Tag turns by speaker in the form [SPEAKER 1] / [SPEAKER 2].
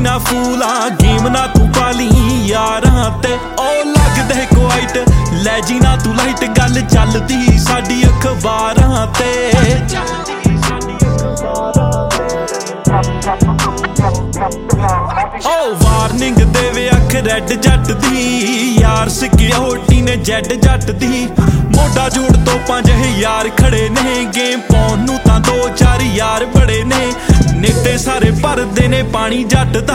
[SPEAKER 1] ना फूला गेम ना तू पाली यारां ते ओ लगदे क्वाइट लै जी ना तू लाइट गल चलदी साडी अखबारां ते ओ वार्निंग देवे अख रेड जट दी यार सिक्योरिटी ने जेड जट दी मोटा जोड़ तो 5000 खड़े ने गेम पाउण नूं तां 2-4 यार बड़े ने नेते सारे भरदे ने पानी जट दा